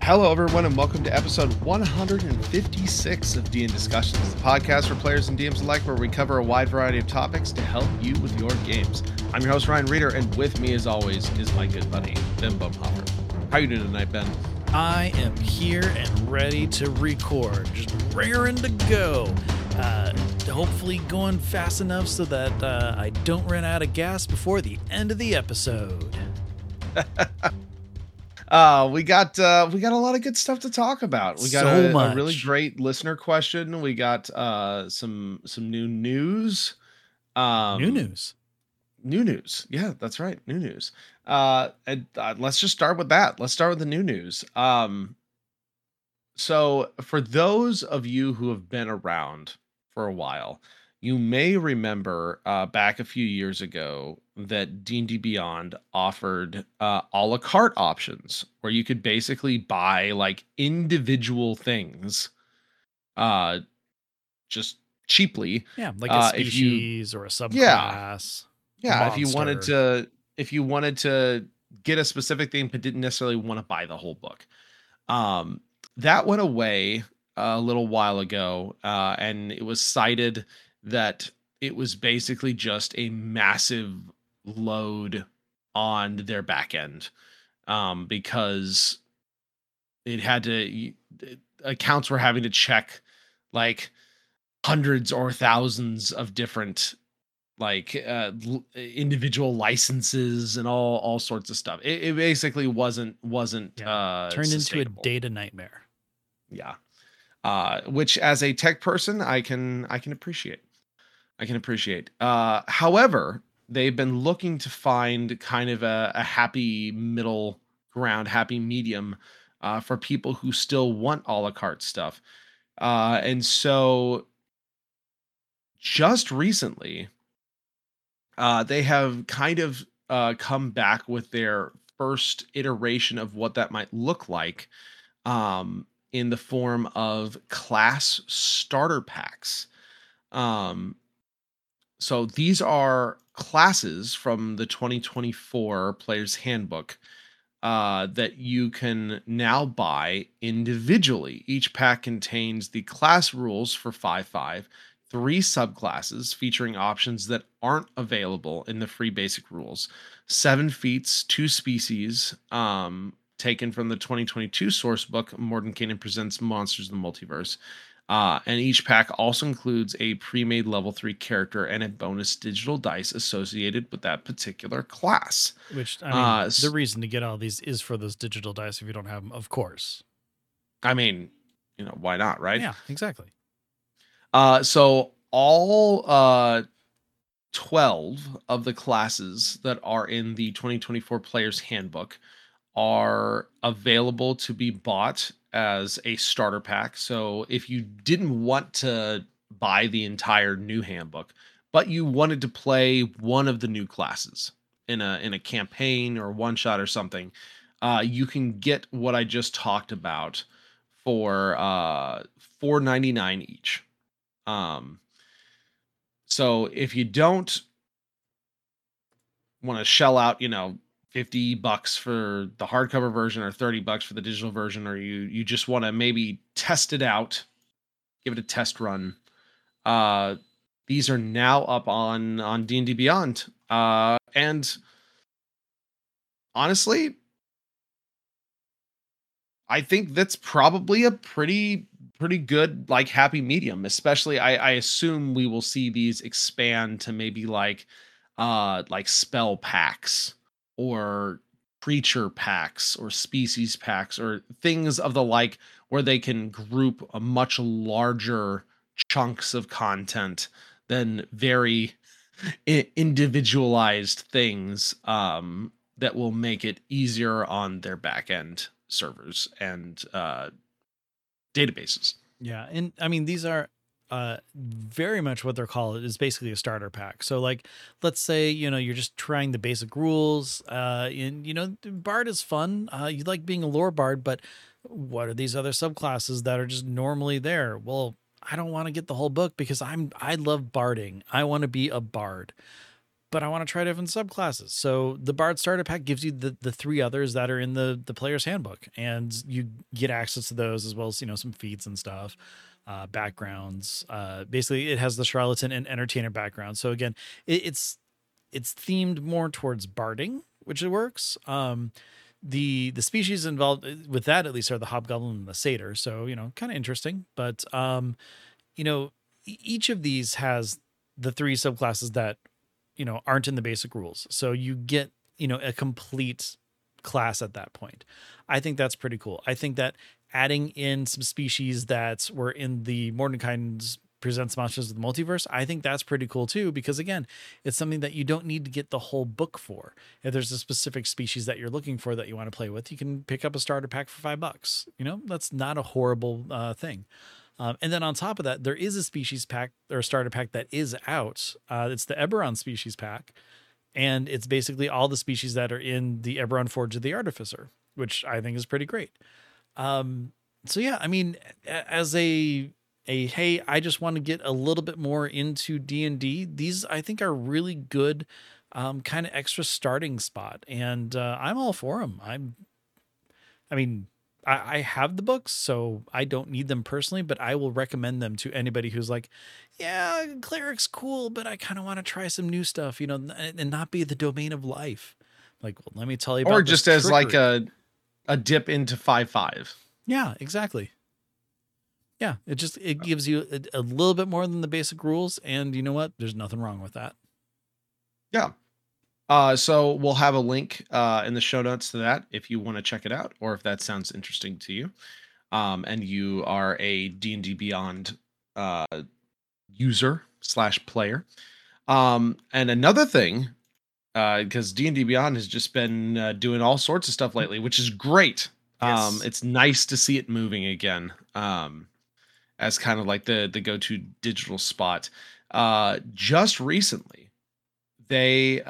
Hello, everyone, and welcome to episode 156 of D&D Discussions, the podcast for players and DMs alike, where we cover a wide variety of topics to help you with your games. I'm your host, Ryan Reeder, and with me, as always, is my good buddy, Ben Bumhofer. How are you doing tonight, Ben? I am here and ready to record, just raring to go. Hopefully going fast enough so that I don't run out of gas before the end of the episode. We got a lot of good stuff to talk about. We got a really great listener question. We got some new news. New news. Yeah, that's right. New news. And let's just start with that. Let's start with the new news. So for those of you who have been around for a while, you may remember back a few years ago that D&D Beyond offered a la carte options where you could basically buy like individual things just cheaply. Yeah, like a species or a subclass. Yeah, if you wanted to get a specific thing but didn't necessarily want to buy the whole book. That went away a little while ago, and it was cited that it was basically just a massive load on their back end, because it had to accounts were having to check like hundreds or thousands of different like individual licenses and all sorts of stuff. It basically wasn't turned into a data nightmare. Yeah. Which as a tech person, I can appreciate. However, they've been looking to find kind of a happy middle ground, happy medium for people who still want a la carte stuff. And so just recently, they have kind of come back with their first iteration of what that might look like, in the form of class starter packs. So these are classes from the 2024 Player's Handbook that you can now buy individually. Each pack contains the class rules for 5.5, 3 subclasses featuring options that aren't available in the free basic rules, 7 feats, 2 species, taken from the 2022 source book, Mordenkainen Presents Monsters in the Multiverse. And each pack also includes a pre-made level 3 character and a bonus digital dice associated with that particular class. Which, I mean, the reason to get all these is for those digital dice if you don't have them, of course. I mean, why not, right? Yeah, exactly. So all 12 of the classes that are in the 2024 Player's Handbook are available to be bought as a starter pack. So if you didn't want to buy the entire new handbook, but you wanted to play one of the new classes in a campaign or one shot or something, you can get what I just talked about for $4.99 each. So if you don't want to shell out, $50 for the hardcover version or $30 for the digital version, or you just want to maybe test it out, give it a test run, these are now up on D&D Beyond, and honestly, I think that's probably a pretty good like happy medium. Especially I assume we will see these expand to maybe like spell packs or creature packs or species packs or things of the like, where they can group a much larger chunks of content than very individualized things, that will make it easier on their back end servers and databases. Yeah, and I mean, these are very much what they're called is basically a starter pack. So like, let's say, you're just trying the basic rules, and Bard is fun. You like being a lore Bard, but what are these other subclasses that are just normally there? Well, I don't want to get the whole book because I love barding. I want to be a bard. but I want to try different subclasses. So the Bard starter pack gives you the three others that are in the player's handbook, and you get access to those as well as, some feats and stuff, backgrounds. Basically, it has the charlatan and entertainer background. So again, it's themed more towards barding, which it works. The species involved with that at least are the hobgoblin and the satyr. So kind of interesting, but each of these has the three subclasses that aren't in the basic rules. So you get, a complete class at that point. I think that's pretty cool. I think that adding in some species that were in the Mordenkainen's Presents Monsters of the Multiverse, I think that's pretty cool too, because again, it's something that you don't need to get the whole book for. If there's a specific species that you're looking for that you want to play with, you can pick up a starter pack for $5. That's not a horrible thing. And then on top of that, there is a species pack or starter pack that is out. It's the Eberron species pack. And it's basically all the species that are in the Eberron Forge of the Artificer, which I think is pretty great. So yeah, I mean, as a hey, I just want to get a little bit more into D&D, these I think are really good kind of extra starting spot. And I'm all for them. I have the books, so I don't need them personally, but I will recommend them to anybody who's like, yeah, cleric's cool, but I kind of want to try some new stuff, and not be the domain of life. Like, well, let me tell you about or just as trickery. Like a dip into 5.5. Yeah, exactly. Yeah, it gives you a little bit more than the basic rules, and you know what? There's nothing wrong with that. Yeah. So we'll have a link in the show notes to that if you want to check it out, or if that sounds interesting to you, and you are a D&D Beyond user / player. And another thing, because D&D Beyond has just been doing all sorts of stuff lately, which is great. Yes. It's nice to see it moving again, as kind of like the go-to digital spot. Just recently, they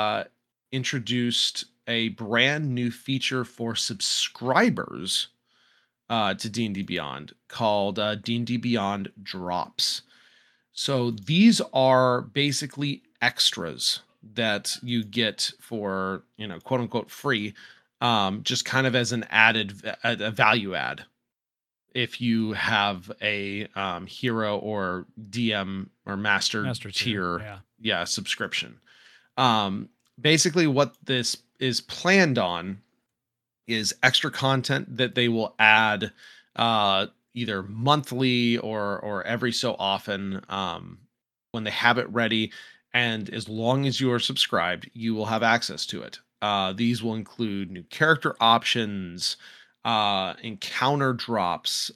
introduced a brand new feature for subscribers to D&D Beyond called D&D Beyond Drops. So these are basically extras that you get for, quote unquote free, just kind of as an a value add. If you have a hero or DM or master tier subscription. Basically what this is planned on is extra content that they will add either monthly or every so often when they have it ready. And as long as you are subscribed, you will have access to it. These will include new character options, encounter drops,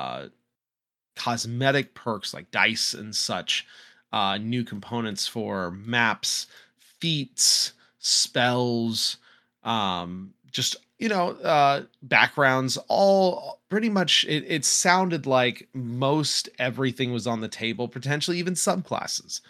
cosmetic perks like dice and such, new components for maps, feats, spells, just backgrounds, all pretty much. It sounded like most everything was on the table, potentially even subclasses.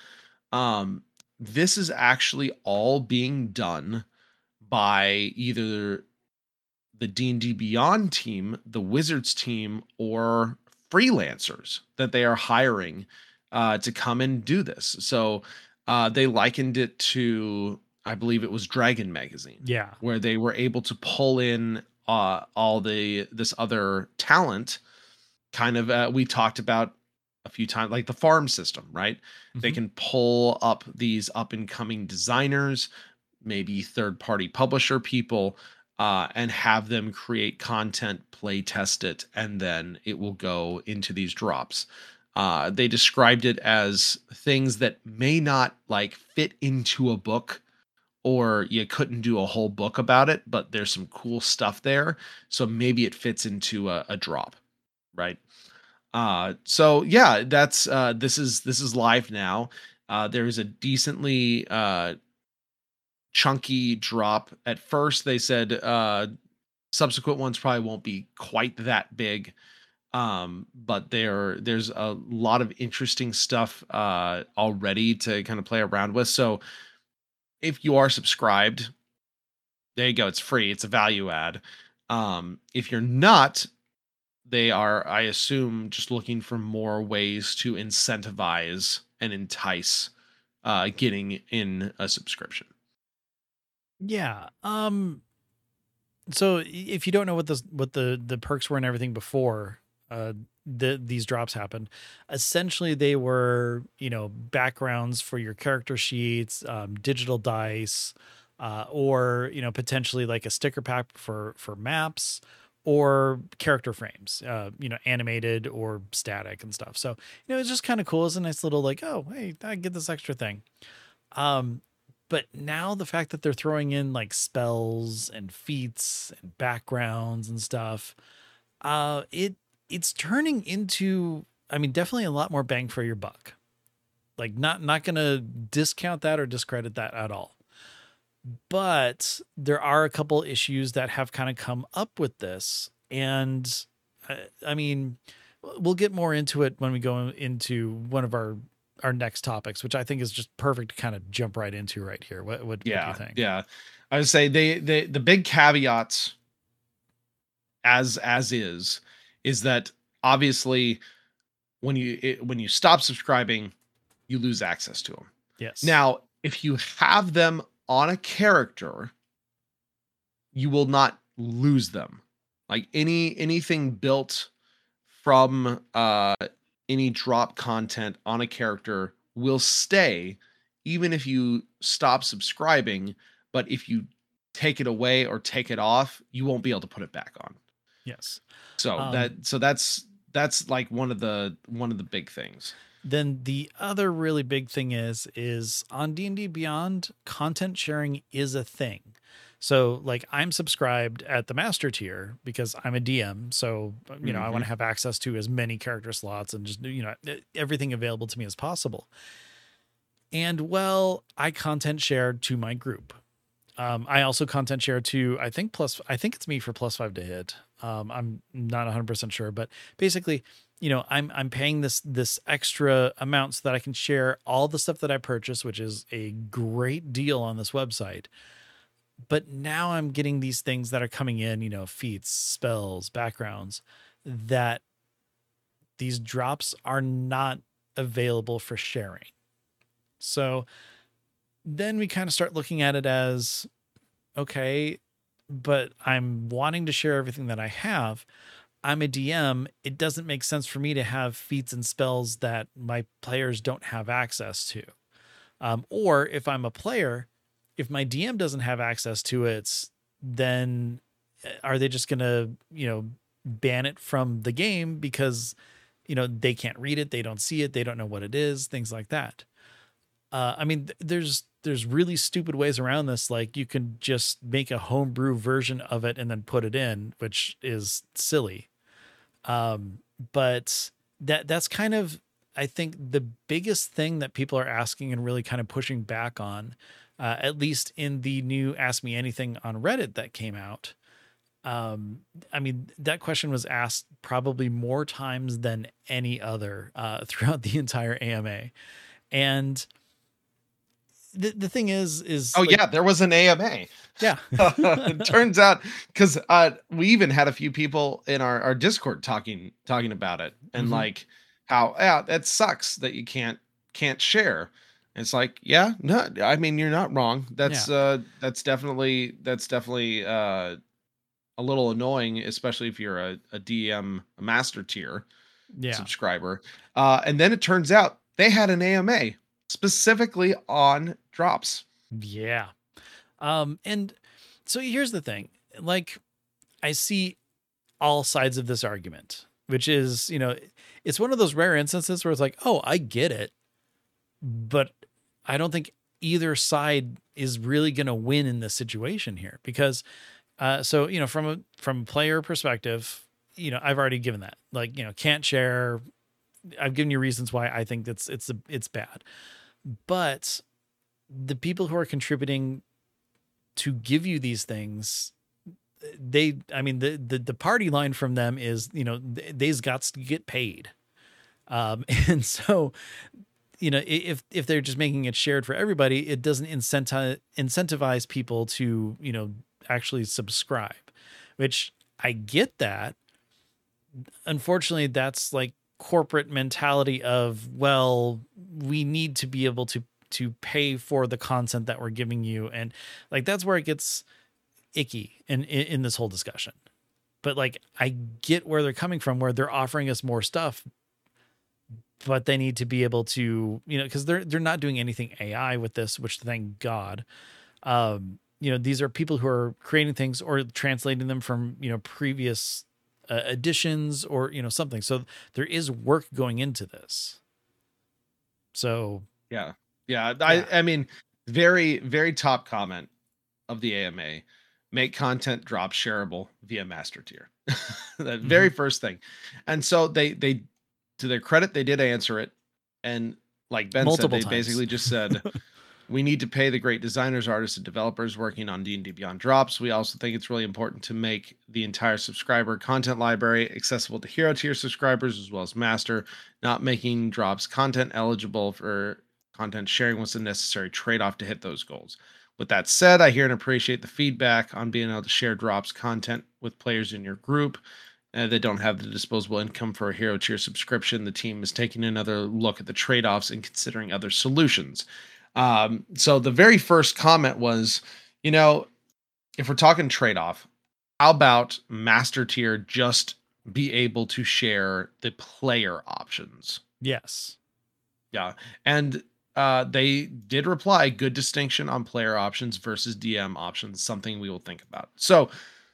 This is actually all being done by either the D&D Beyond team, the Wizards team, or freelancers that they are hiring to come and do this. So they likened it to, I believe it was Dragon Magazine, where they were able to pull in all this other talent. Kind of, we talked about a few times, like the farm system, right? Mm-hmm. They can pull up these up and coming designers, maybe third-party publisher people, and have them create content, play test it, and then it will go into these drops. They described it as things that may not like fit into a book, or you couldn't do a whole book about it, but there's some cool stuff there. So maybe it fits into a drop, right? So yeah, that's this is live now. There is a decently chunky drop. At first they said subsequent ones probably won't be quite that big, but there's a lot of interesting stuff already to kind of play around with. So if you are subscribed, there you go, it's free, it's a value add. If you're not, they are, I assume, just looking for more ways to incentivize and entice getting in a subscription. Yeah. So if you don't know what the perks were and everything before these drops happened, essentially they were, backgrounds for your character sheets, digital dice, or potentially like a sticker pack for maps or character frames, animated or static and stuff. So it's just kind of cool. It's a nice little like, oh hey, I get this extra thing. Um, but now the fact that they're throwing in like spells and feats and backgrounds and stuff, it's turning into, I mean, definitely a lot more bang for your buck. Like not gonna discount that or discredit that at all. But there are a couple issues that have kind of come up with this, and I mean, we'll get more into it when we go into one of our next topics, which I think is just perfect to kind of jump right into right here. What do you think? Yeah. I would say the big caveats as is that obviously when you stop subscribing, you lose access to them. Yes. Now, if you have them on a character, you will not lose them. Like anything built from any drop content on a character will stay even if you stop subscribing, but if you take it away or take it off, you won't be able to put it back on. Yes. So that's like one of the big things. Then the other really big thing is on D&D Beyond, content sharing is a thing. So like I'm subscribed at the master tier because I'm a DM. So, I want to have access to as many character slots and just, everything available to me as possible. And well, I content share to my group. I also content share to, I think it's me for +5 to hit. I'm not 100% sure, but basically, I'm paying this extra amount so that I can share all the stuff that I purchase, which is a great deal on this website. But now I'm getting these things that are coming in, feats, spells, backgrounds, that these drops are not available for sharing. So then we kind of start looking at it as, okay, but I'm wanting to share everything that I have. I'm a DM. It doesn't make sense for me to have feats and spells that my players don't have access to. Or if I'm a player, if my DM doesn't have access to it, then are they just going to, ban it from the game because, they can't read it, they don't see it, they don't know what it is, things like that. I mean, there's really stupid ways around this. Like you can just make a homebrew version of it and then put it in, which is silly. But that's kind of, I think, the biggest thing that people are asking and really kind of pushing back on, at least in the new Ask Me Anything on Reddit that came out. I mean, that question was asked probably more times than any other throughout the entire AMA. And the thing is oh like, yeah, there was an AMA. Yeah. It turns out because we even had a few people in our Discord talking about it and like how that sucks that you can't share. It's like, yeah, no, I mean, you're not wrong. That's definitely a little annoying, especially if you're a DM, a master tier subscriber. And then it turns out they had an AMA specifically on drops. Yeah. And so here's the thing, like I see all sides of this argument, which is, it's one of those rare instances where it's like, oh, I get it, but I don't think either side is really going to win in this situation here because, so, from a player perspective, I've already given that, like, can't share. I've given you reasons why I think it's bad, but the people who are contributing to give you these things, the party line from them is, they's got to get paid. And so, if they're just making it shared for everybody, it doesn't incentivize people to, actually subscribe, which I get that. Unfortunately, that's like corporate mentality of, well, we need to be able to to pay for the content that we're giving you. And like, that's where it gets icky in this whole discussion. But like, I get where they're coming from, where they're offering us more stuff, but they need to be able to, cause they're not doing anything AI with this, which thank God. These are people who are creating things or translating them from, previous editions or, something. So there is work going into this. So yeah. I mean, very, very top comment of the AMA: make content drop shareable via master tier. The very first thing. And so they, to their credit, they did answer it. And like Ben multiple said, they times. basically just said, we need to pay the great designers, artists, and developers working on D&D Beyond drops. We also think it's really important to make the entire subscriber content library accessible to hero tier subscribers as well as master. Not making drops content eligible for content sharing was a necessary trade-off to hit those goals. With that said, I hear and appreciate the feedback on being able to share drops content with players in your group that don't have the disposable income for a hero tier subscription. The team is taking another look at the trade-offs and considering other solutions. So the very first comment was, if we're talking trade-off, how about master tier just be able to share the player options? Yes. Yeah. And they did reply, good distinction on player options versus DM options, something we will think about. So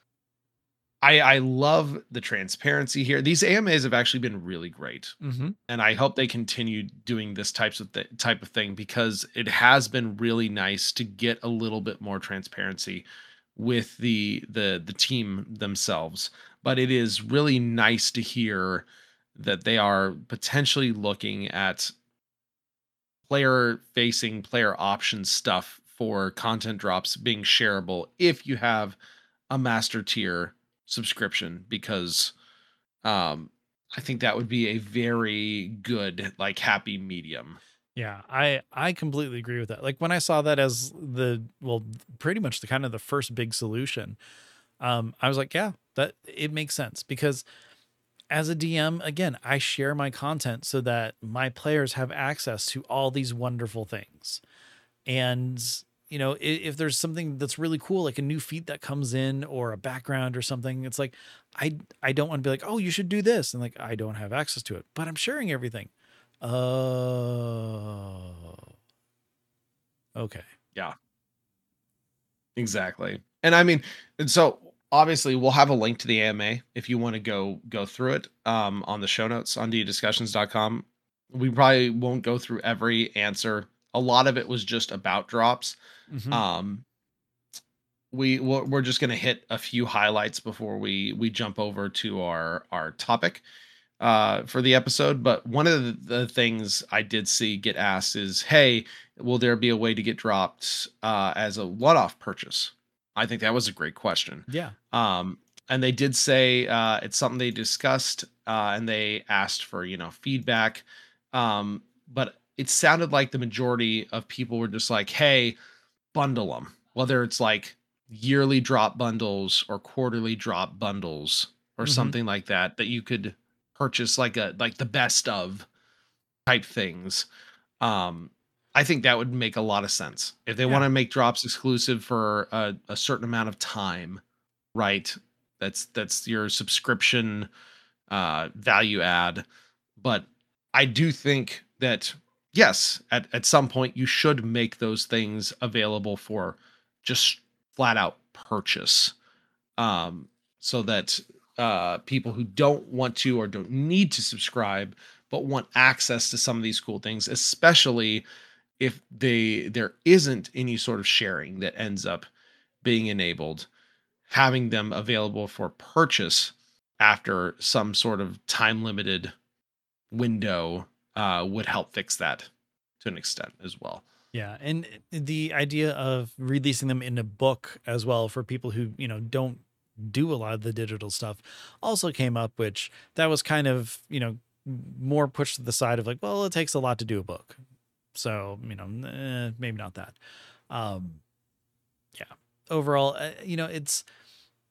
I love the transparency here. These AMAs have actually been really great. And I hope they continue doing this type of thing, because it has been really nice to get a little bit more transparency with the team themselves. But it is really nice to hear that they are potentially looking at player facing, player option stuff for content drops being shareable if you have a master tier subscription, because I think that would be a very good, like, happy medium. Yeah, I completely agree with that. Like, when I saw that as pretty much the kind of the first big solution, I was like, yeah, that it makes sense, because as a DM, again, I share my content so that my players have access to all these wonderful things. And, if there's something that's really cool, like a new feat that comes in or a background or something, it's like, I don't want to be like, oh, you should do this. And like, I don't have access to it, but I'm sharing everything. Oh, okay. Yeah, exactly. And I mean, and so obviously we'll have a link to the AMA if you want to go through it on the show notes on ddiscussions.com. We probably won't go through every answer. A lot of it was just about drops. Um we're just going to hit a few highlights before we jump over to our topic for the episode. But one of the things I did see get asked is, hey, will there be a way to get dropped as a one-off purchase? I think that was a great question. Yeah. And they did say it's something they discussed, and they asked for feedback. But it sounded like the majority of people were just like, hey, bundle them, whether it's like yearly drop bundles or quarterly drop bundles or something like that you could purchase, like the best of type things. I think that would make a lot of sense if they want to make drops exclusive for a certain amount of time, right? That's your subscription value add. But I do think that yes, at some point you should make those things available for just flat out purchase, so that people who don't want to or don't need to subscribe but want access to some of these cool things, especially if there isn't any sort of sharing that ends up being enabled, having them available for purchase after some sort of time limited window would help fix that to an extent as well. Yeah. And the idea of releasing them in a book as well for people who, don't do a lot of the digital stuff also came up, which that was kind of, more pushed to the side of like, well, it takes a lot to do a book. So, maybe not that. Yeah. Overall, it's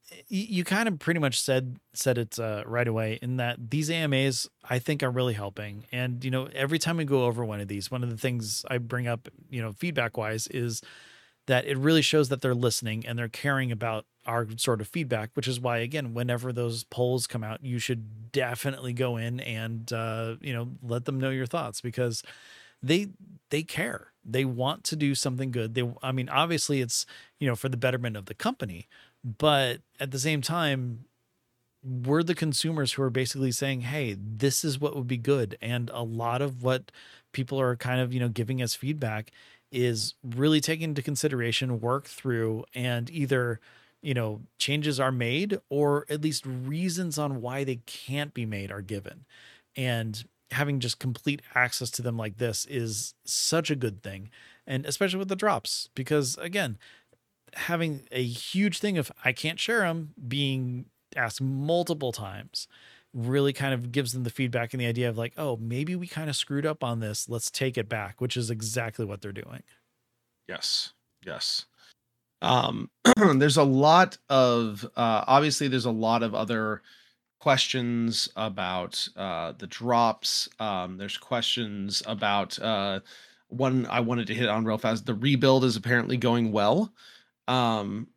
You kind of pretty much said it right away, in that these AMAs I think are really helping. And every time we go over one of these, one of the things I bring up, feedback wise, is that it really shows that they're listening and they're caring about our sort of feedback, which is why, again, whenever those polls come out, you should definitely go in and let them know your thoughts, because they they care. They want to do something good. I mean, obviously it's, for the betterment of the company, but at the same time, we're the consumers who are basically saying, hey, this is what would be good. And a lot of what people are kind of, giving us feedback is really taken into consideration, work through, and either, changes are made, or at least reasons on why they can't be made are given. And having just complete access to them like this is such a good thing. And especially with the drops, because again, having a huge thing of I can't share them being asked multiple times really kind of gives them the feedback and the idea of like, oh, maybe we kind of screwed up on this. Let's take it back, which is exactly what they're doing. Yes. Yes. There's a lot of obviously there's a lot of other questions about the drops. There's questions about one I wanted to hit on real fast. The rebuild is apparently going well. Um,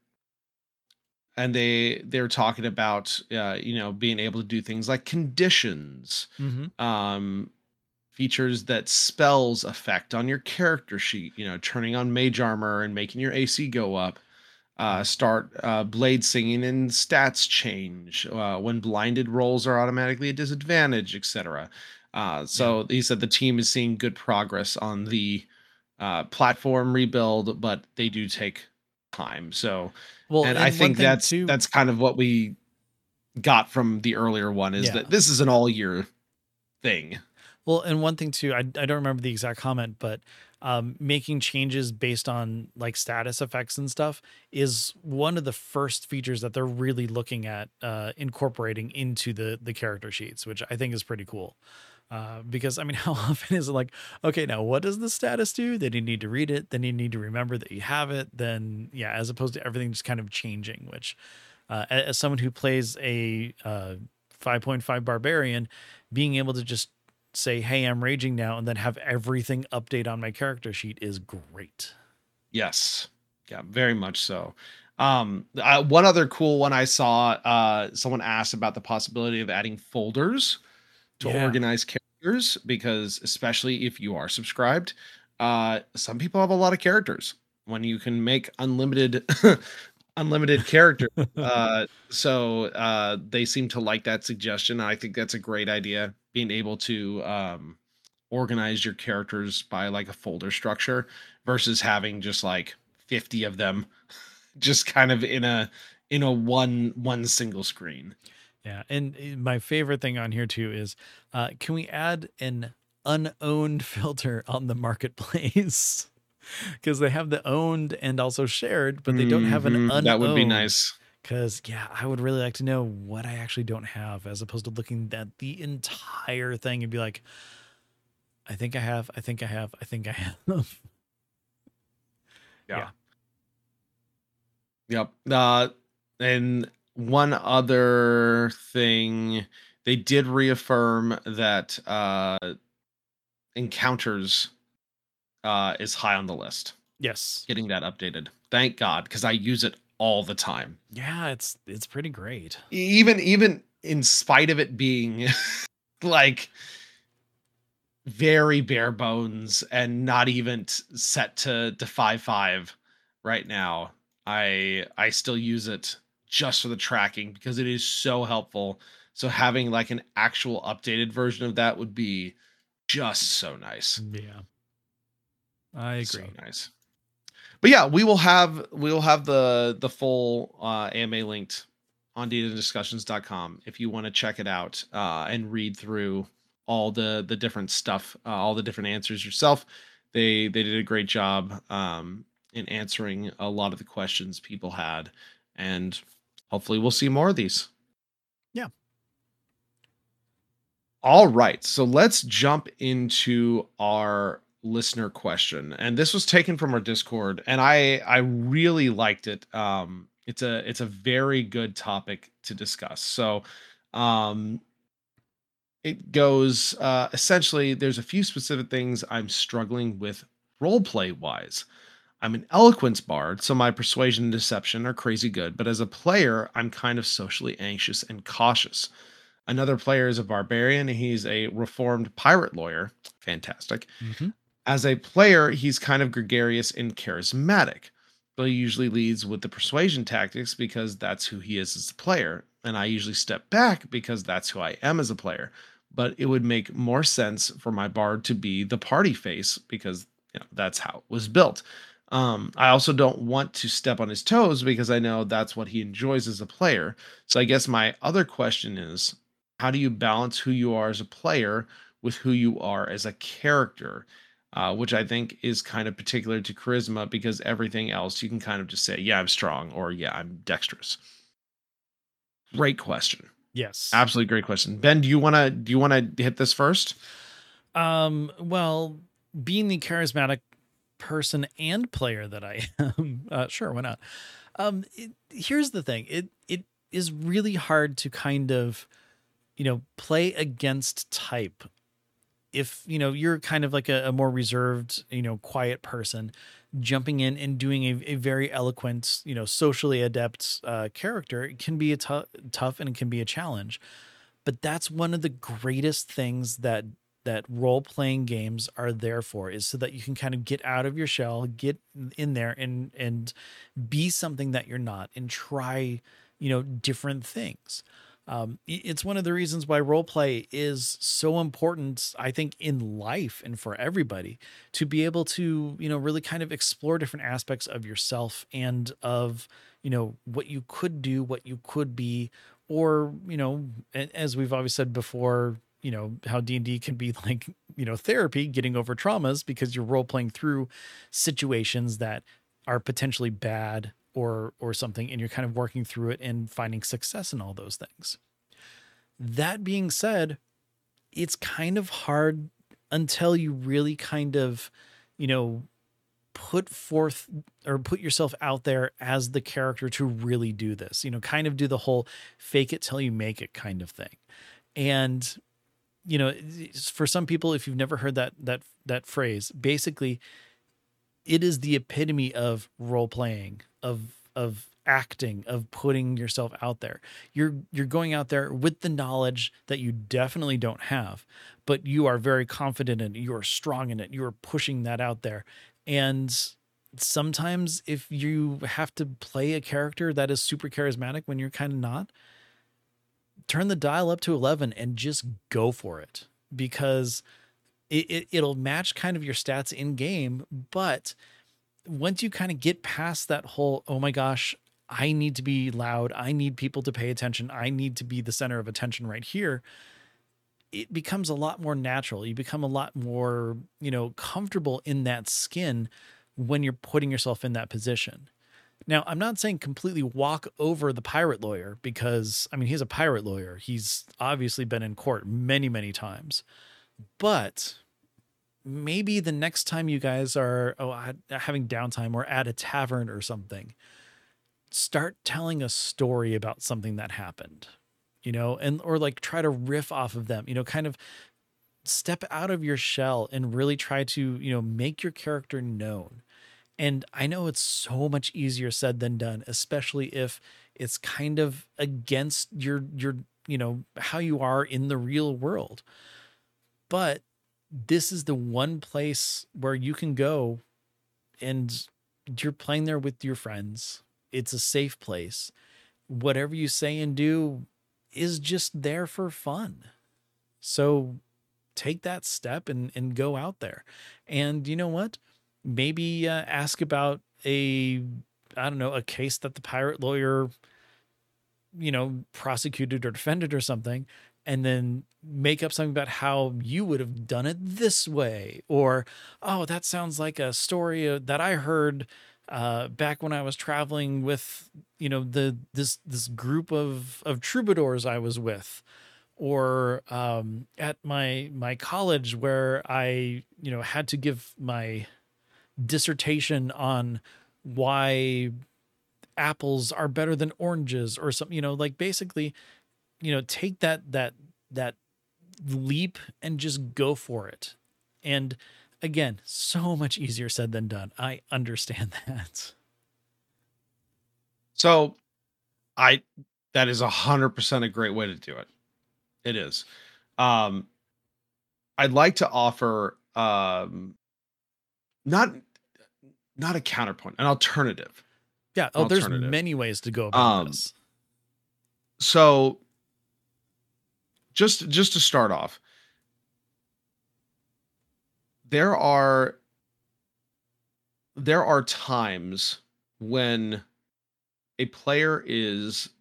and they're talking about being able to do things like conditions, Mm-hmm. um, features that spells affect on your character sheet. Turning on mage armor and making your AC go up. Start blade singing and stats change when blinded rolls are automatically a disadvantage, etc. Yeah. So he said the team is seeing good progress on the platform rebuild, but they do take time. So, Well, and I and one think thing that's too, kind of what we got from the earlier one, is yeah. that this is an all year thing. Well, and one thing too, I don't remember the exact comment, but making changes based on like status effects and stuff is one of the first features that they're really looking at incorporating into the character sheets, which I think is pretty cool. Because I mean, how often is it like, okay, now what does the status do? Then you need to read it. Then you need to remember that you have it. Then yeah, as opposed to everything just kind of changing. Which, as someone who plays a 5.5 barbarian, being able to just say, hey, I'm raging now, and then have everything update on my character sheet is great. Yes. Yeah, very much so. One other cool one I saw, someone asked about the possibility of adding folders to Yeah. organize characters, because especially if you are subscribed, some people have a lot of characters when you can make unlimited unlimited character. So they seem to like that suggestion. I think that's a great idea, being able to organize your characters by like a folder structure versus having just like 50 of them just kind of in a one single screen. Yeah. And my favorite thing on here too is can we add an unowned filter on the marketplace? Because they have the owned and also shared, but they don't have an That would be unowned. nice. Because, yeah, I would really like to know what I actually don't have, as opposed to looking at the entire thing and be like, I think I have, I think I have, I think I have. Yeah. Yeah. Yep. And one other thing, they did reaffirm that encounters is high on the list. Yes. Getting that updated. Thank God, because I use it all the time. Yeah, it's pretty great. Even in spite of it being like very bare bones and not even set to 5.5 right now, I still use it just for the tracking because it is so helpful. So having like an actual updated version of that would be just so nice. Yeah. I agree. So nice. But yeah, we will have the full AMA linked on datadiscussions.com if you want to check it out and read through all the different stuff, all the different answers yourself. They did a great job in answering a lot of the questions people had, and hopefully we'll see more of these. Yeah. All right, so let's jump into our listener question, and this was taken from our Discord, and I really liked it. It's a very good topic to discuss. So, um, it goes essentially. There's a few specific things I'm struggling with role play wise. I'm an eloquence bard, so my persuasion and deception are crazy good. But as a player, I'm kind of socially anxious and cautious. Another player is a barbarian. He's a reformed pirate lawyer. Fantastic. Hmm. As a player, he's kind of gregarious and charismatic, but he usually leads with the persuasion tactics because that's who he is as a player. And I usually step back because that's who I am as a player. But it would make more sense for my bard to be the party face because that's how it was built. I also don't want to step on his toes because I know that's what he enjoys as a player. So I guess my other question is, how do you balance who you are as a player with who you are as a character? Which I think is kind of particular to charisma because everything else you can kind of just say, yeah, I'm strong or yeah, I'm dexterous. Great question. Yes. Absolutely great question. Ben, do you want to hit this first? Well, being the charismatic person and player that I am, sure, why not? Here's the thing. It is really hard to kind of, play against type. If, you're kind of like a more reserved, quiet person, jumping in and doing a very eloquent, socially adept character, it can be tough and it can be a challenge. But that's one of the greatest things that role playing games are there for, is so that you can kind of get out of your shell, get in there and be something that you're not, and try, different things. It's one of the reasons why role play is so important, I think, in life and for everybody, to be able to, really kind of explore different aspects of yourself and of, what you could do, what you could be, or, as we've always said before, how D&D can be like, therapy, getting over traumas, because you're role playing through situations that are potentially bad or something, and you're kind of working through it and finding success in all those things. That being said, it's kind of hard until you really kind of, you know, put forth or put yourself out there as the character to really do this, kind of do the whole fake it till you make it kind of thing. And, for some people, if you've never heard that phrase, basically it is the epitome of role playing, of acting, of putting yourself out there. You're going out there with the knowledge that you definitely don't have, but you are very confident in it, you are strong in it, you are pushing that out there. And sometimes if you have to play a character that is super charismatic when you're kind of not, turn the dial up to 11 and just go for it, because it'll match kind of your stats in game. But once you kind of get past that whole, oh my gosh, I need to be loud, I need people to pay attention, I need to be the center of attention right here, it becomes a lot more natural. You become a lot more, comfortable in that skin when you're putting yourself in that position. Now, I'm not saying completely walk over the pirate lawyer, because, I mean, he's a pirate lawyer. He's obviously been in court many, many times. But maybe the next time you guys are having downtime or at a tavern or something, start telling a story about something that happened, and or like try to riff off of them, kind of step out of your shell and really try to, make your character known. And I know it's so much easier said than done, especially if it's kind of against your, how you are in the real world. But this is the one place where you can go and you're playing there with your friends. It's a safe place. Whatever you say and do is just there for fun. So take that step and go out there. And you know what? Maybe ask about I don't know, a case that the pirate lawyer, prosecuted or defended or something, and then make up something about how you would have done it this way. Or, oh, that sounds like a story that I heard back when I was traveling with, this group of troubadours I was with, or at my college where I, had to give my dissertation on why apples are better than oranges or something, like basically, take that leap and just go for it. And again, so much easier said than done. I understand that. So I that is 100% a great way to do it. It is. Um, I'd like to offer not not a counterpoint, an alternative. Yeah. An Oh, there's alternative. many ways to go about Um, this. so just to start off, there are there are times when a player is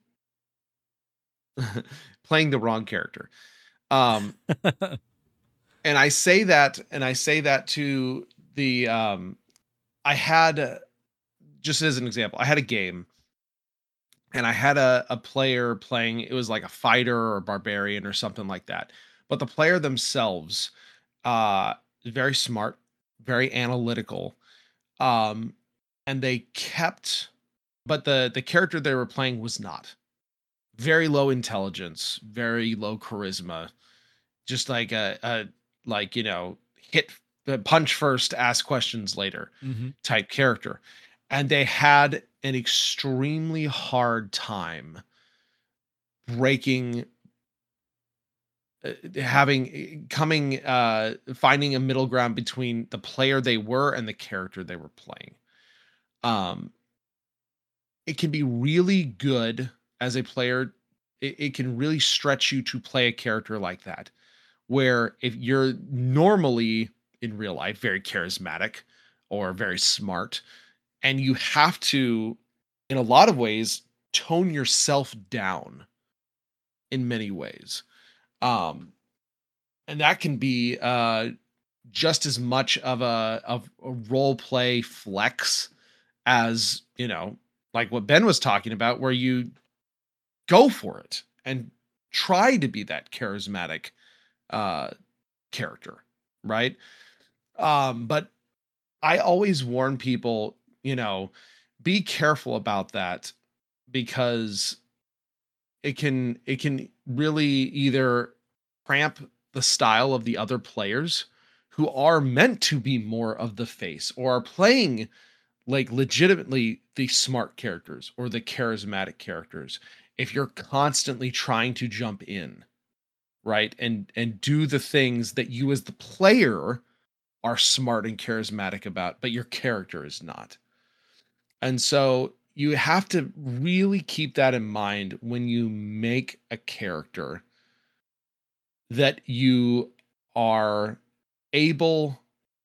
playing the wrong character. Um, and I say that to the I had just as an example, I had a game and I had a player playing, it was like a fighter or a barbarian or something like that. But the player themselves is very smart, very analytical. Um and they kept but the character they were playing was not. Very low intelligence, very low charisma, just like a like, hit the punch first, ask questions later Hmm. type character. And they had an extremely hard time breaking having coming finding a middle ground between the player they were and the character they were playing. Um it can be really good as a player. It can really stretch you to play a character like that, where if you're normally in real life very charismatic or very smart, and you have to, in a lot of ways, tone yourself down in many ways. Um, and that can be just as much of a role play flex as, like what Ben was talking about, where you go for it and try to be that charismatic uh character, right? But I always warn people, be careful about that, because it can really either cramp the style of the other players who are meant to be more of the face or are playing like legitimately the smart characters or the charismatic characters, if you're constantly trying to jump in, right, and do the things that you as the player are smart and charismatic about, but your character is not. And so you have to really keep that in mind when you make a character, that you are able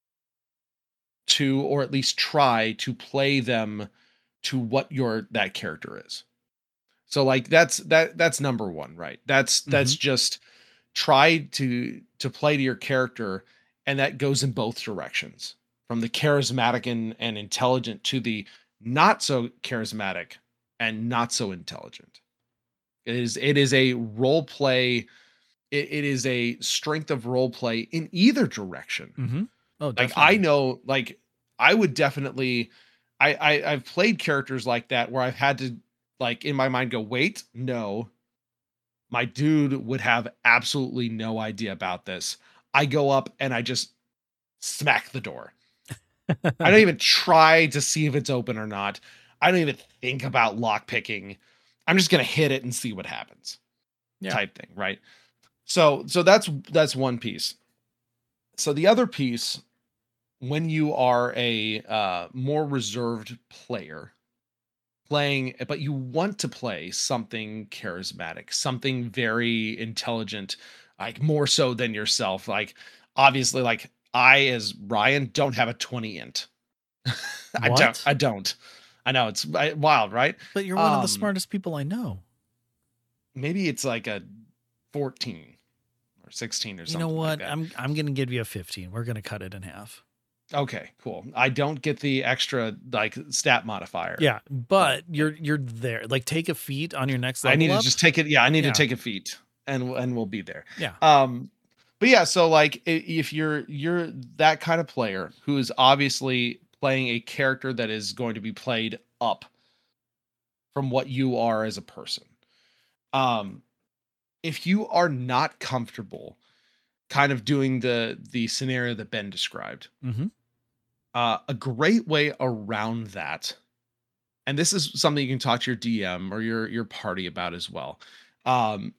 to, or at least try to play them to what your that character is. So like that's number one, right? That's Hmm. just try to play to your character, and that goes in both directions, from the charismatic and intelligent to the not so charismatic and not so intelligent. It is a role play. It is a strength of role play in either direction. Hmm. Oh, Like I definitely. know, like I would definitely, I've played characters like that where I've had to, like, in my mind go, wait, no, my dude would have absolutely no idea about this. I go up and I just smack the door. I don't even try to see if it's open or not. I don't even think about lock picking. I'm just gonna hit it and see what happens, Yeah. type thing, right? So that's one piece. So the other piece, when you are a more reserved player playing, but you want to play something charismatic, something very intelligent, like more so than yourself. Like obviously, like I as Ryan don't have a 20 int. I don't. What? I don't. I know it's wild, right? But you're one of the Um, smartest people I know. maybe it's like a 14 or 16 or You know something like what? that. I'm gonna give you a 15. We're gonna cut it in half. Okay, cool. I don't get the extra like stat modifier, Yeah, but but you're there. Like take a feat on your next I need level to up. just take it. Yeah, I need to Yeah. take a feat, and we'll be there. Yeah. Um, but yeah, so like if you're that kind of player who is obviously playing a character that is going to be played up, from what you are as a person. Um, if you are not comfortable kind of doing the scenario that Ben described, Mm-hmm. a great way around that, and this is something you can talk to your DM or your party about as well. Um,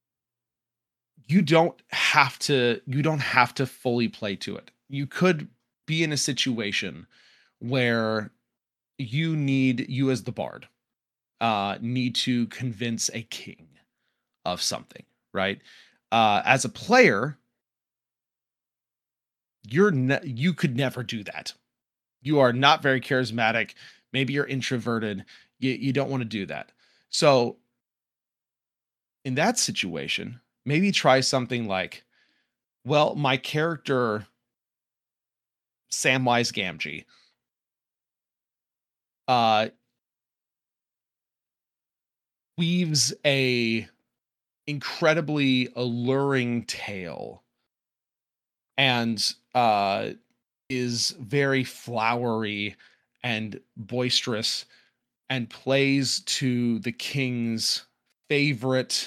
you don't have to fully play to it. You could be in a situation where you as the bard need to convince a king of something, right? As a player, you could never do that. You are not very charismatic. Maybe you're introverted. You don't want to do that. So in that situation, maybe try something like, well, my character Samwise Gamgee uh, weaves a incredibly alluring tale and is very flowery and boisterous and plays to the king's favorite,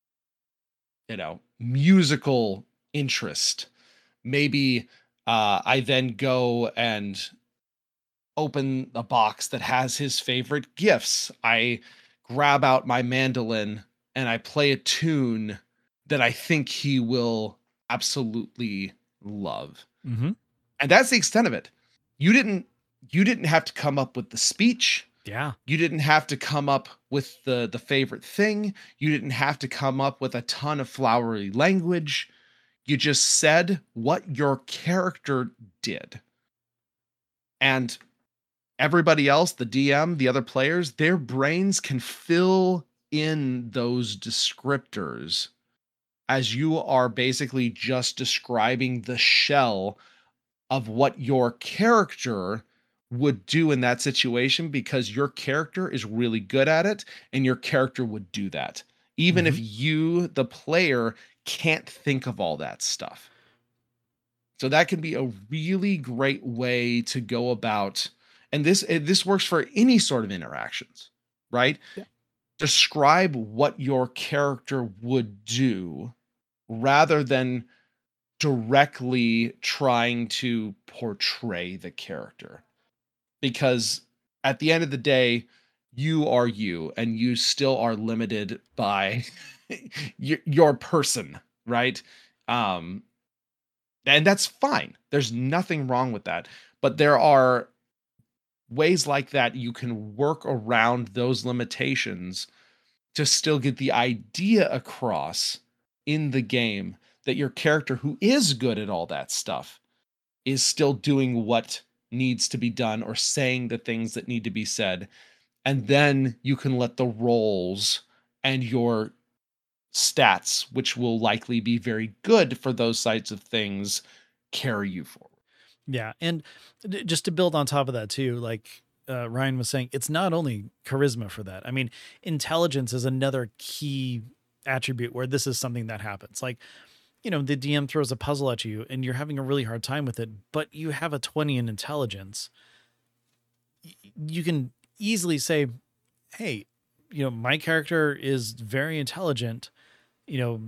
musical interest. Maybe I then go and open a box that has his favorite gifts. I grab out my mandolin and I play a tune that I think he will absolutely love. Mm-hmm. And that's the extent of it. You didn't you didn't have to come up with the speech. Yeah. You didn't have to come up with the favorite thing. You didn't have to come up with a ton of flowery language. You just said what your character did. And everybody else, the DM, the other players, their brains can fill in those descriptors as you are basically just describing the shell of what your character would do in that situation because your character is really good at it and your character would do that. Even Mm-hmm. if you, the player, can't think of all that stuff. So that can be a really great way to go about, and this works for any sort of interactions, right? Yeah. Describe what your character would do rather than directly trying to portray the character. Because at the end of the day, you are you and you still are limited by your person, right? Um and that's fine. There's nothing wrong with that. But there are ways like that you can work around those limitations to still get the idea across in the game that your character, who is good at all that stuff, is still doing what needs to be done or saying the things that need to be said. And then you can let the roles and your stats, which will likely be very good for those sides of things, carry you forward. Yeah. And just to build on top of that too, like Ryan was saying, it's not only charisma for that. I mean, intelligence is another key attribute where this is something that happens. Like, the DM throws a puzzle at you and you're having a really hard time with it, but you have a 20 in intelligence. You can easily say, hey, my character is very intelligent. You know,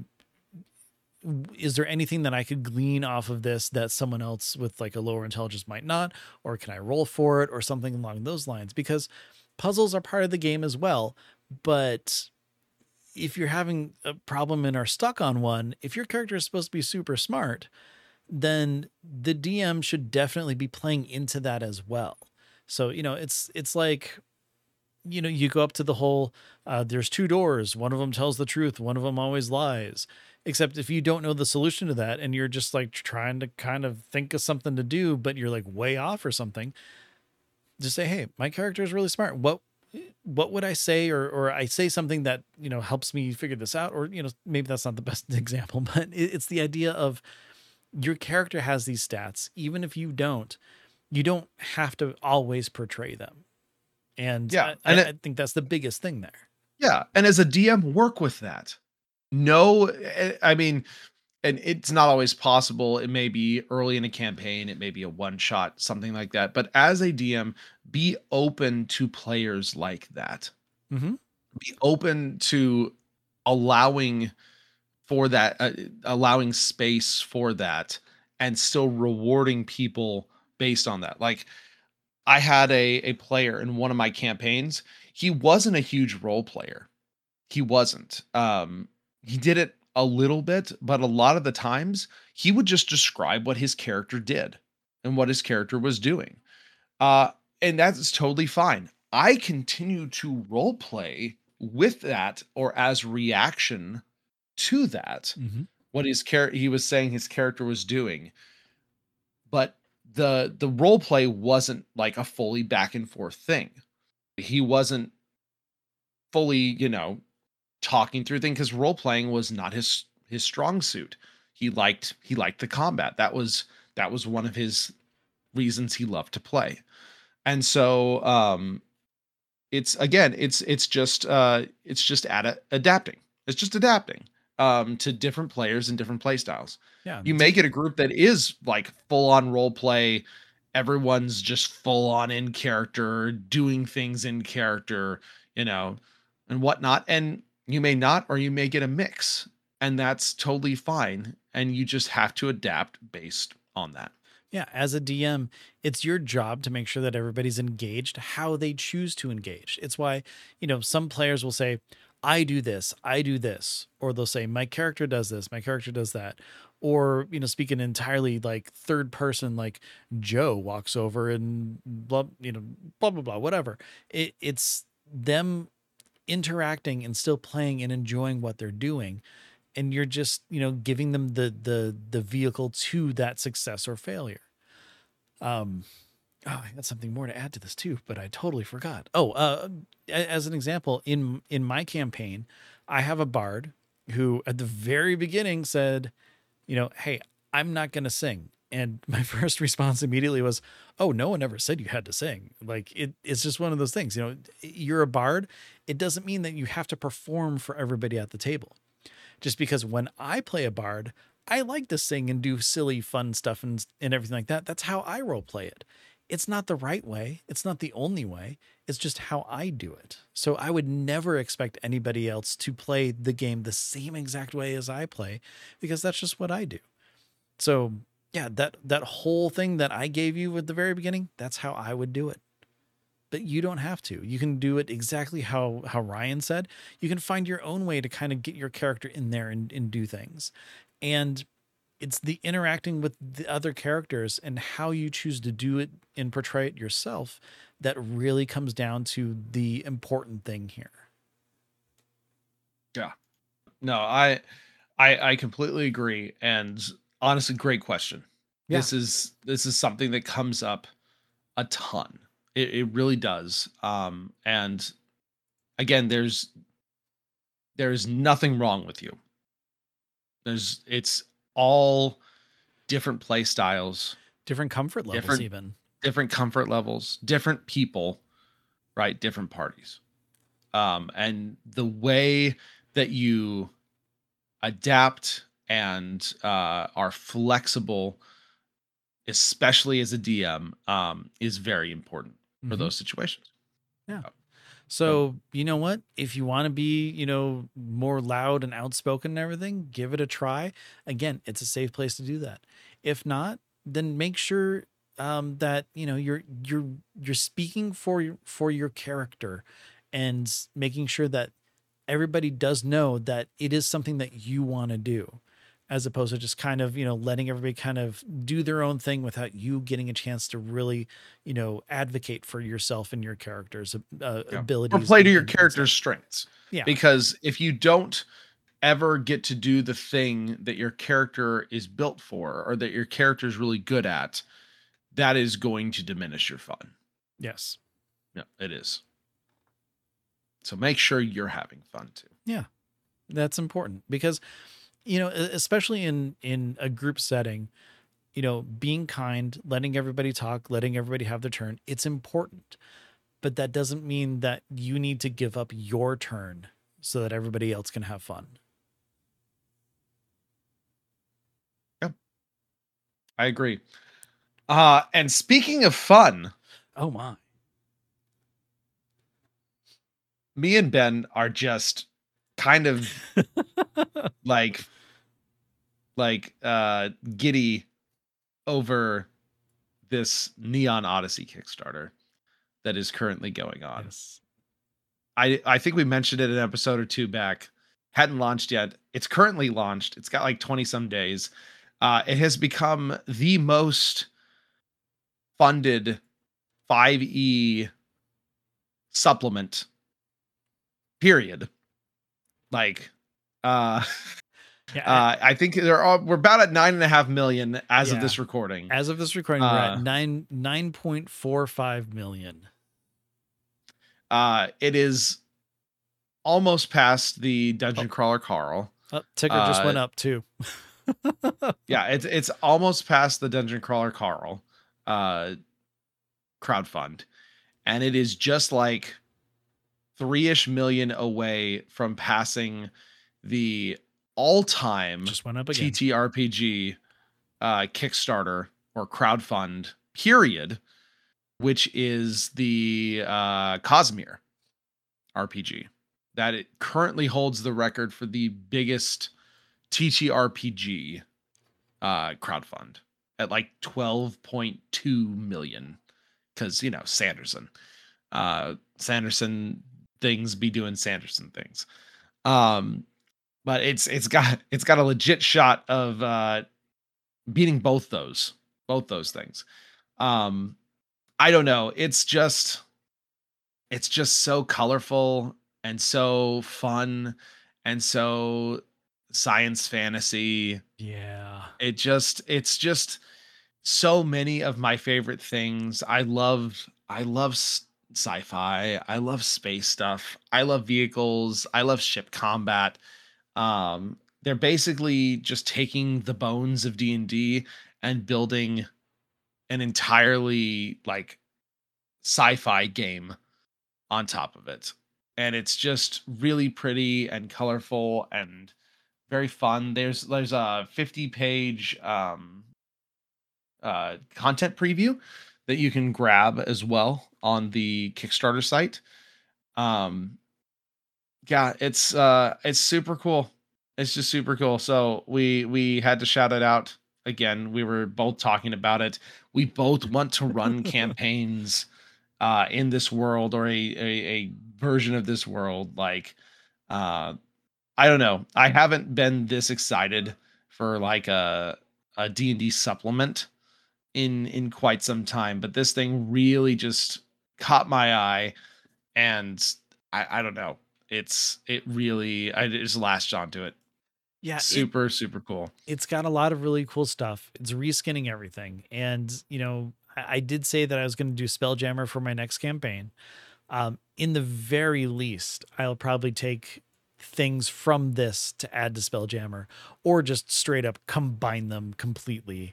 is there anything that I could glean off of this that someone else with like a lower intelligence might not? Or can I roll for it or something along those lines? Because puzzles are part of the game as well. But if you're having a problem and are stuck on one, if your character is supposed to be super smart, then the DM should definitely be playing into that as well. So, it's like, you go up to the whole, there's two doors. One of them tells the truth. One of them always lies. Except if you don't know the solution to that and you're just like trying to kind of think of something to do, but you're like way off or something, just say, hey, my character is really smart. What would I say? Or I say something that, helps me figure this out. Or, maybe that's not the best example, but it's the idea of your character has these stats. Even if you don't have to always portray them. And Yeah. I think that's the biggest thing there. Yeah. And as a DM, work with that. No, I mean, and it's not always possible. It may be early in a campaign, it may be a one shot, something like that. But as a DM, be open to players like that. Mm-hmm. Be open to allowing for that, allowing space for that, and still rewarding people based on that. Like I had a player in one of my campaigns. He wasn't a huge role player. He wasn't. He did it a little bit, but a lot of the times he would just describe what his character did and what his character was doing. Uh, and that's totally fine. I continue to role play with that or as reaction to that, Mm-hmm. what his character he was saying his character was doing. But the role play wasn't like a fully back and forth thing. He wasn't fully, talking through things because role playing was not his strong suit. He liked the combat. That was one of his reasons he loved to play. And so it's again it's just adapting. It's just adapting to different players and different play styles. Yeah. You make it a group that is like full on role play. Everyone's just full on in character, doing things in character, you know, and whatnot. And you may not, or you may get a mix, and that's totally fine. And you just have to adapt based on that. Yeah, as a DM, it's your job to make sure that everybody's engaged how they choose to engage. It's why, some players will say, I do this, or they'll say, my character does this, my character does that. Or, speaking entirely like third person, like Joe walks over and blah, blah, blah, blah, whatever. It's them interacting and still playing and enjoying what they're doing, and you're just giving them the vehicle to that success or failure. Oh, I got something more to add to this too, but I totally forgot. As an example, in my campaign, I have a bard who at the very beginning said, hey, I'm not going to sing. And my first response immediately was, oh, no one ever said you had to sing. Like it's just one of those things, you're a bard. It doesn't mean that you have to perform for everybody at the table. Just because when I play a bard, I like to sing and do silly, fun stuff and everything like that. That's how I role play it. It's not the right way. It's not the only way. It's just how I do it. So I would never expect anybody else to play the game the same exact way as I play, because that's just what I do. So yeah, that whole thing that I gave you at the very beginning, that's how I would do it. But you don't have to. You can do it exactly how Ryan said. You can find your own way to kind of get your character in there and do things. And it's the interacting with the other characters and how you choose to do it and portray it yourself that really comes down to the important thing here. Yeah. No, I completely agree. And honestly, great question. Yeah. This is something that comes up a ton. It really does. And again, there's nothing wrong with you. It's all different play styles, Different comfort levels, different comfort levels, different people, right? Different parties. And the way that you adapt and are flexible, especially as a DM, is very important for those situations. Yeah. So, you know what? If you want to be, more loud and outspoken and everything, give it a try. Again, it's a safe place to do that. If not, then make sure that you're speaking for your character, and making sure that everybody does know that it is something that you want to do, as opposed to just kind of, letting everybody kind of do their own thing without you getting a chance to really, advocate for yourself and your character's abilities. Or play to your character's strengths. Yeah. Because if you don't ever get to do the thing that your character is built for, or that your character is really good at, that is going to diminish your fun. Yes. Yeah, it is. So make sure you're having fun too. Yeah. That's important because, especially in a group setting, being kind, letting everybody talk, letting everybody have their turn, it's important. But that doesn't mean that you need to give up your turn so that everybody else can have fun. Yep. I agree. And speaking of fun. Oh my. me and Ben are just kind of like giddy over this Neon Odyssey Kickstarter that is currently going on. Yes. I think we mentioned it an episode or two back. Hadn't launched yet. It's currently launched. It's got like 20 some days. It has become the most funded 5e supplement, period. Like, Yeah. I think we're about at 9.5 million as of this recording. As of this recording, we're at 9.45 million. It is almost past the Dungeon Crawler Carl. Ticker just went up too. Yeah, it's almost past the Dungeon Crawler Carl crowdfund, and it is just like 3-ish million away from passing the all-time just went up again. TTRPG Kickstarter or crowdfund period, which is the Cosmere RPG. That it currently holds the record for the biggest TTRPG crowdfund at like 12.2 million. Because, you know, Sanderson things be doing Sanderson things. But it's got a legit shot of beating both those things. I don't know. It's just so colorful and so fun and so science fantasy. Yeah. It's just so many of my favorite things. I love sci-fi. I love space stuff. I love vehicles. I love ship combat. They're basically just taking the bones of D&D and building an entirely like sci-fi game on top of it. And it's just really pretty and colorful and very fun. There's a 50-page content preview that you can grab as well on the Kickstarter site. Yeah, it's super cool. It's just super cool. So we had to shout it out again. We were both talking about it. We both want to run campaigns in this world, or a version of this world. Like, I don't know. I haven't been this excited for like a D&D supplement in quite some time, but this thing really just caught my eye, and I don't know. I just latched onto it. Yeah. Super cool. It's got a lot of really cool stuff. It's reskinning everything. And, you know, I did say that I was going to do Spelljammer for my next campaign. In the very least, I'll probably take things from this to add to Spelljammer, or just straight up combine them completely.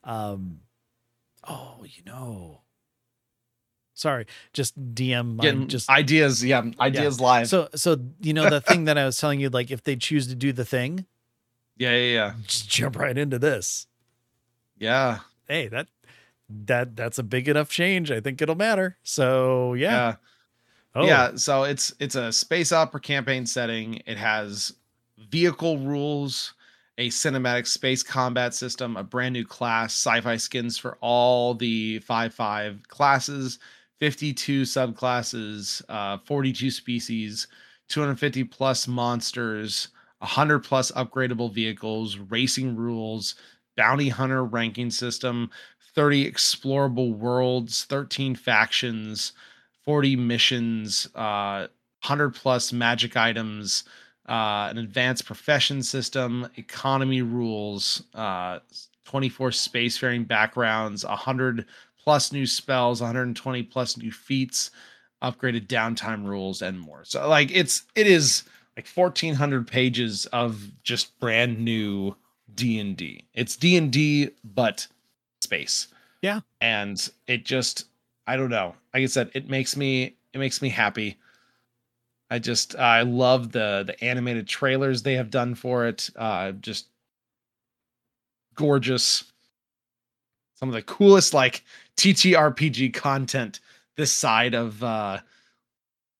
Sorry, just DM Getting just ideas. Yeah. Ideas live. So, you know, the thing that I was telling you, like if they choose to do the thing, yeah. just jump right into this. Yeah. Hey, that's a big enough change. I think it'll matter. So yeah. Oh. Yeah. So it's a space opera campaign setting. It has vehicle rules, a cinematic space combat system, a brand new class, sci-fi skins for all the 5 classes, 52 subclasses, 42 species, 250 plus monsters, 100 plus upgradable vehicles, racing rules, bounty hunter ranking system, 30 explorable worlds, 13 factions, 40 missions, 100 plus magic items, an advanced profession system, economy rules, 24 spacefaring backgrounds, 100 plus new spells, 120 plus new feats, upgraded downtime rules, and more. So like it is like 1,400 pages of just brand new D&D. It's D&D but space. Yeah. And it just, I don't know. Like I said, it makes me happy. I love the animated trailers they have done for it. Just gorgeous. Some of the coolest like TTRPG content this side of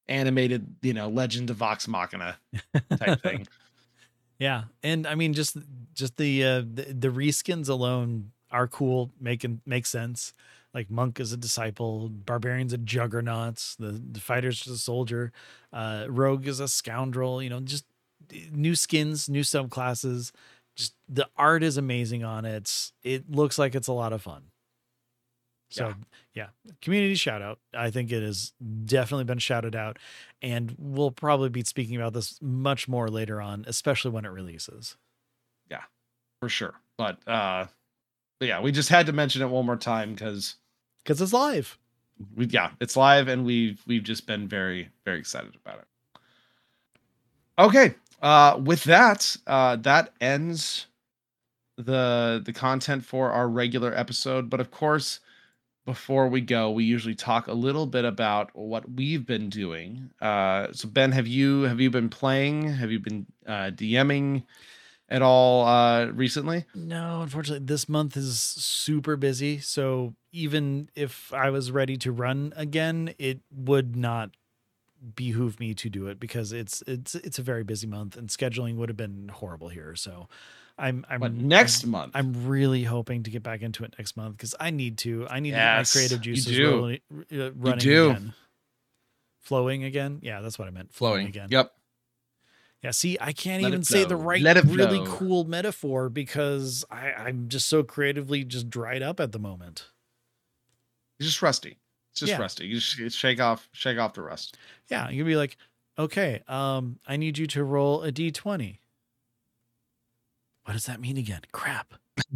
animated, Legend of Vox Machina type thing. Yeah, and I mean, just the reskins alone are cool, make sense. Like Monk is a disciple, Barbarian's a juggernaut, the fighter's just a soldier, Rogue is a scoundrel. Just new skins, new subclasses. Just the art is amazing on it. It looks like it's a lot of fun. So yeah, community shout out. I think it has definitely been shouted out, and we'll probably be speaking about this much more later on, especially when it releases. Yeah, for sure. But yeah, we just had to mention it one more time because it's live. It's live, and we've just been very, very excited about it. Okay, with that, that ends the content for our regular episode. But of course, before we go, we usually talk a little bit about what we've been doing. So Ben, have you been playing? Have you been DMing at all recently? No, unfortunately, this month is super busy. So even if I was ready to run again, it would not behoove me to do it because it's a very busy month, and scheduling would have been horrible here. So But next month, I'm really hoping to get back into it next month because I need to get my creative juices running again. Flowing again. Yeah, that's what I meant. Flowing again. Yep. Yeah, see, I can't even say the right really cool metaphor because I'm just so creatively just dried up at the moment. You're just rusty. It's just rusty. You just shake off the rust. Yeah, you'd be like, okay, I need you to roll a D20. What does that mean again? Crap.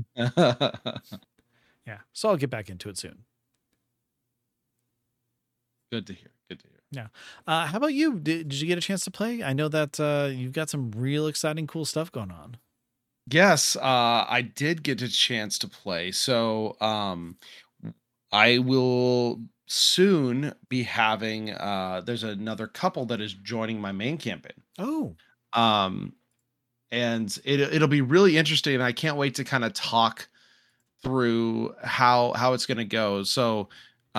Yeah, so I'll get back into it soon. Good to hear. Yeah. How about you? Did you get a chance to play? I know that you've got some real exciting, cool stuff going on. Yes, I did get a chance to play. So I will soon be having there's another couple that is joining my main campaign. Oh. And it'll be really interesting, and I can't wait to kind of talk through how it's going to go. So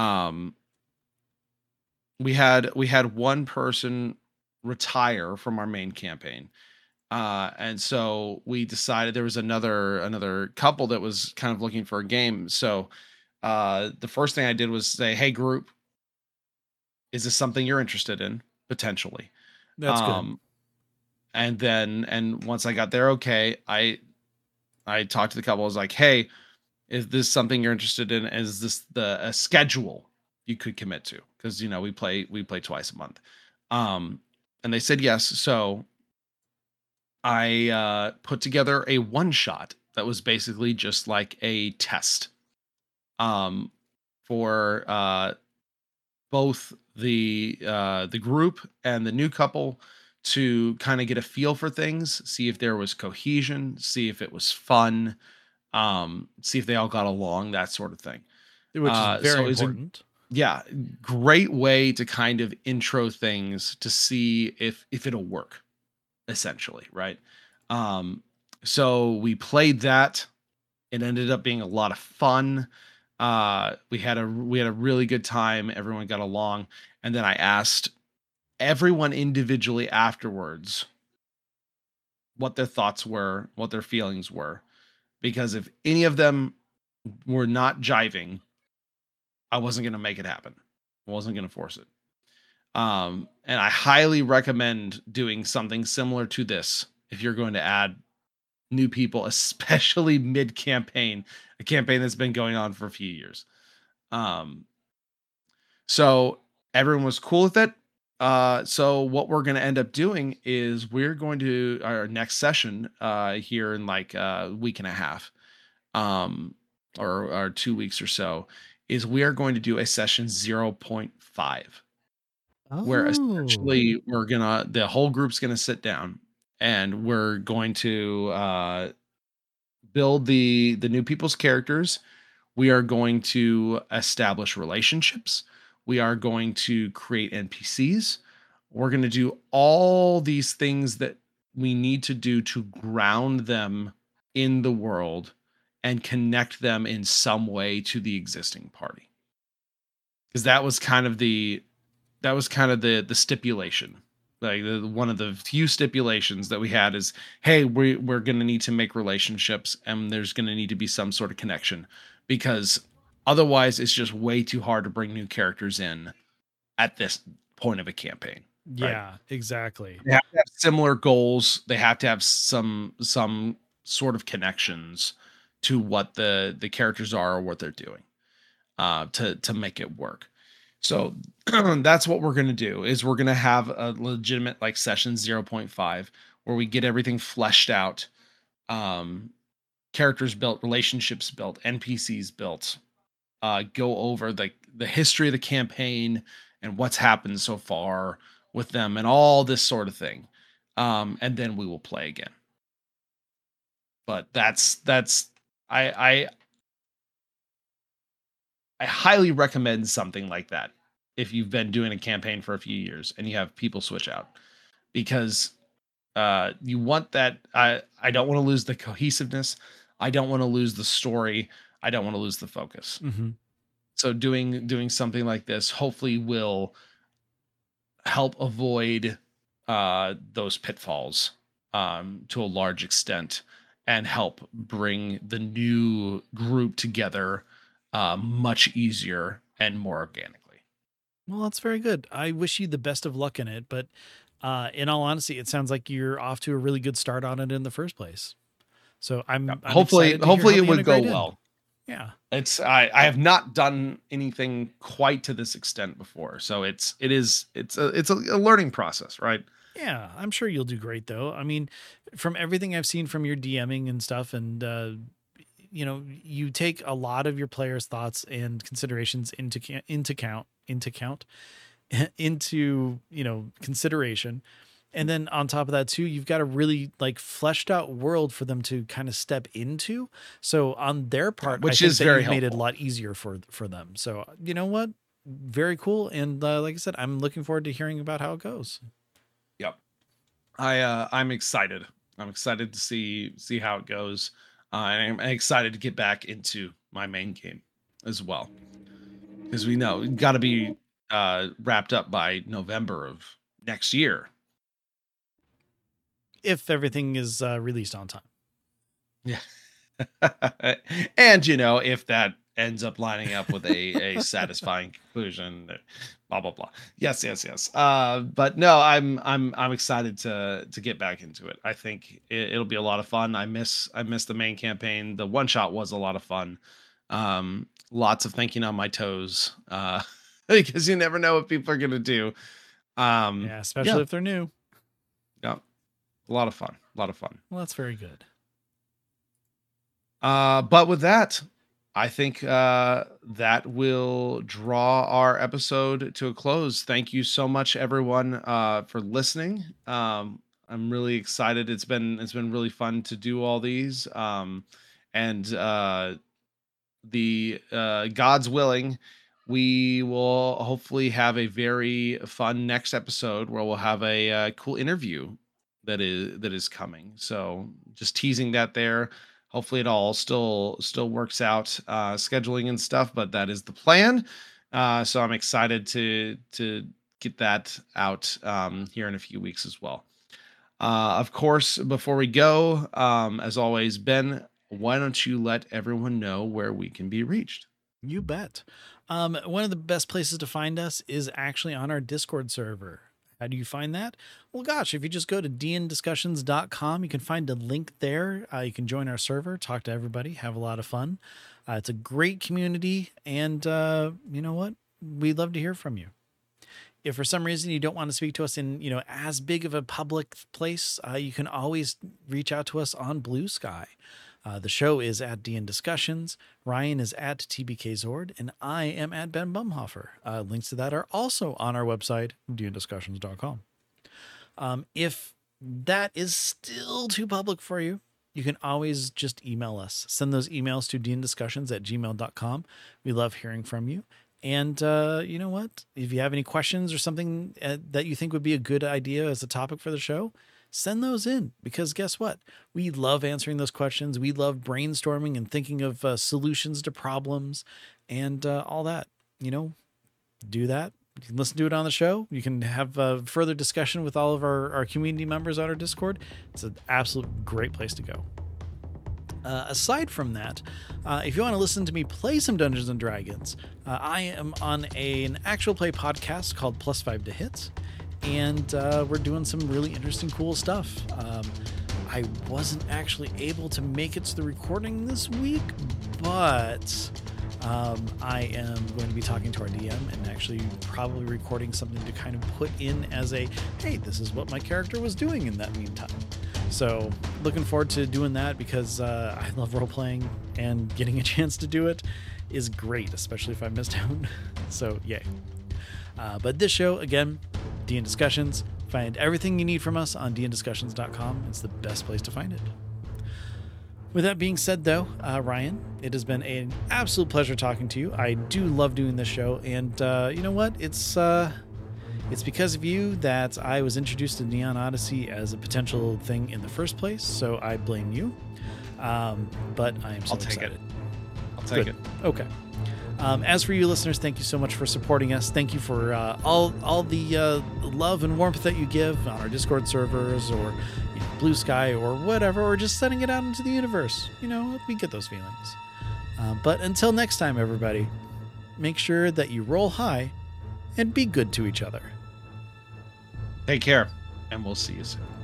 we had one person retire from our main campaign. And so we decided there was another couple that was kind of looking for a game. So the first thing I did was say, "Hey group, is this something you're interested in potentially?" That's good. And once I got there, okay, I talked to the couple. I was like, "Hey, is this something you're interested in? Is this a schedule you could commit to? Because we play twice a month." And they said yes. So I put together a one shot that was basically just like a test for both the group and the new couple to kind of get a feel for things, see if there was cohesion, see if it was fun, see if they all got along, that sort of thing. Which is very important. Great way to kind of intro things to see if it'll work, essentially, right? So we played that. It ended up being a lot of fun. We had a really good time. Everyone got along, and then I asked everyone individually afterwards what their thoughts were, what their feelings were, because if any of them were not jiving, I wasn't going to make it happen. I wasn't going to force it. And I highly recommend doing something similar to this if you're going to add new people, especially mid-campaign, a campaign that's been going on for a few years. So everyone was cool with it. So what we're going to end up doing is we're going to our next session here in like a week and a half, or 2 weeks or so, is we are going to do a session 0.5, where essentially the whole group's gonna sit down and we're going to build the new people's characters. We are going to establish relationships. We are going to create NPCs. We're going to do all these things that we need to do to ground them in the world and connect them in some way to the existing party. Because that was kind of the that was kind of the stipulation. Like one of the few stipulations that we had is, hey, we're going to need to make relationships, and there's going to need to be some sort of connection, because otherwise it's just way too hard to bring new characters in at this point of a campaign, right? Yeah, exactly. They have to have similar goals. They have to have some sort of connections to what the characters are or what they're doing, to make it work. So that's what we're gonna do, is we're gonna have a legitimate like session 0.5 where we get everything fleshed out, um, characters built, relationships built, NPCs built, go over the history of the campaign and what's happened so far with them and all this sort of thing. And then we will play again. But that's I I I highly recommend something like that if you've been doing a campaign for a few years and you have people switch out, because you want that. I don't want to lose the cohesiveness. I don't want to lose the story. I don't want to lose the focus. Hmm. So doing something like this hopefully will help avoid those pitfalls, to a large extent, and help bring the new group together much easier and more organically. Well, that's very good. I wish you the best of luck in it, but in all honesty, it sounds like you're off to a really good start on it in the first place. So I'm Hopefully, excited to hear hopefully how it they would go integrate in. well. Yeah. It's I have not done anything quite to this extent before, so it's a learning process, right? Yeah, I'm sure you'll do great though. I mean, from everything I've seen from your DMing and stuff, and you take a lot of your players' thoughts and considerations into consideration. And then on top of that too, you've got a really like fleshed out world for them to kind of step into. So on their part, I Which think is that very you've made it a helpful. lot easier for them. So you know what? Very cool. And like I said, I'm looking forward to hearing about how it goes. Yep. I'm excited. I'm excited to see how it goes. And I'm excited to get back into my main game as well, because we know got to be wrapped up by November of next year. If everything is released on time. Yeah. And if that ends up lining up with a satisfying conclusion, blah blah blah. Yes, yes, yes. But no, I'm excited to get back into it. I think it'll be a lot of fun. I miss the main campaign. The one shot was a lot of fun. Lots of thinking on my toes, because you never know what people are gonna do. Yeah, especially Yeah, if they're new. yeah, a lot of fun, a lot of fun. Well, that's very good. But with that, I think that will draw our episode to a close. Thank you so much, everyone, for listening. I'm really excited. It's been really fun to do all these. And the God's willing, we will hopefully have a very fun next episode where we'll have a cool interview that is coming. So just teasing that there. Hopefully it all still works out, scheduling and stuff, but that is the plan. So I'm excited to get that out here in a few weeks as well. Of course, before we go, as always, Ben, why don't you let everyone know where we can be reached? You bet. One of the best places to find us is actually on our Discord server. How do you find that? Well, gosh, if you just go to dndiscussions.com, you can find a link there. You can join our server, talk to everybody, have a lot of fun. It's a great community. And you know what? We'd love to hear from you. If for some reason you don't want to speak to us in, as big of a public place, you can always reach out to us on Blue Sky. The show is at DN Discussions. Ryan is at TBK Zord, and I am at Ben Bumhofer. Links to that are also on our website, dndiscussions.com. If that is still too public for you, you can always just email us. Send those emails to dndiscussions@gmail.com. We love hearing from you. And you know what? If you have any questions or something that you think would be a good idea as a topic for the show, send those in, because guess what? We love answering those questions. We love brainstorming and thinking of solutions to problems and all that. Do that. You can listen to it on the show. You can have further discussion with all of our community members on our Discord. It's an absolute great place to go. Aside from that, if you want to listen to me play some Dungeons and Dragons, I am on an actual play podcast called Plus 5 to Hit, and we're doing some really interesting, cool stuff. I wasn't actually able to make it to the recording this week, but I am going to be talking to our DM and actually probably recording something to kind of put in as a, hey, this is what my character was doing in that meantime. So looking forward to doing that because I love role-playing, and getting a chance to do it is great, especially if I missed out. So yay. But this show, again, DN Discussions. Find everything you need from us on dndiscussions.com. It's the best place to find it. With that being said, though, Ryan, it has been an absolute pleasure talking to you. I do love doing this show, and you know what? It's because of you that I was introduced to Neon Odyssey as a potential thing in the first place, so I blame you. But I am so excited. I'll take it. Okay. As for you listeners, thank you so much for supporting us. Thank you for all the love and warmth that you give on our Discord servers, or Blue Sky, or whatever, or just sending it out into the universe. We get those feelings. But until next time, everybody, make sure that you roll high and be good to each other. Take care, and we'll see you soon.